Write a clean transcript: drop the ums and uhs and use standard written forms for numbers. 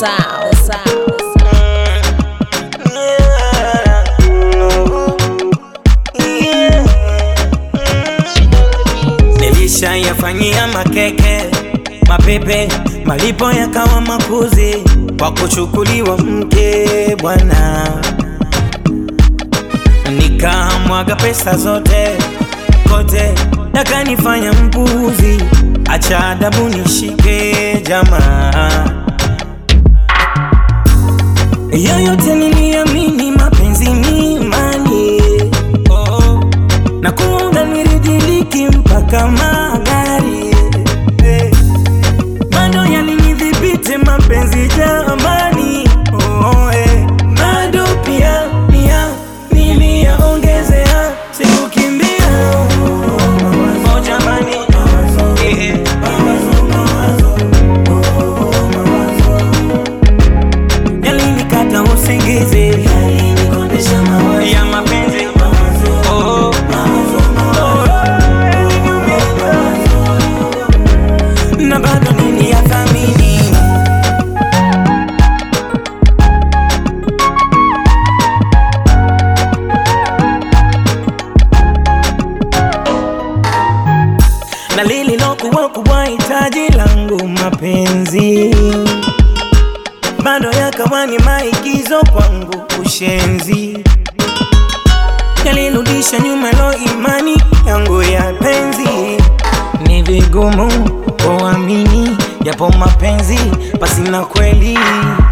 Nilishayafanyia makeke, mapepe, malipo yakawa makuzi kwa kuchukuliwa mke bwana. Nikamwaga pesa zote kote, nakanifanya mpuzi, acha adabu nishike jamaa. Yoyote niliamini mapenzi ni imani, na kuunga niridhiliki mpaka magari, bado yalinidhibiti mapenzi jamani. Bado pia niliyaongezea, sikukimbia jamani. Yalinikata usingizi, yalinikondesha mawazo ya mapenzi. Na bado niliyathamini. Na lililokuwa kubwa hitaji langu mapenzi, bado yakawa ni maigizo kwangu ushenzi. Yalirudisha nyuma lo imani yangu ya penzi. Ni vigumu kuamini yapo mapenzi pasina kweli.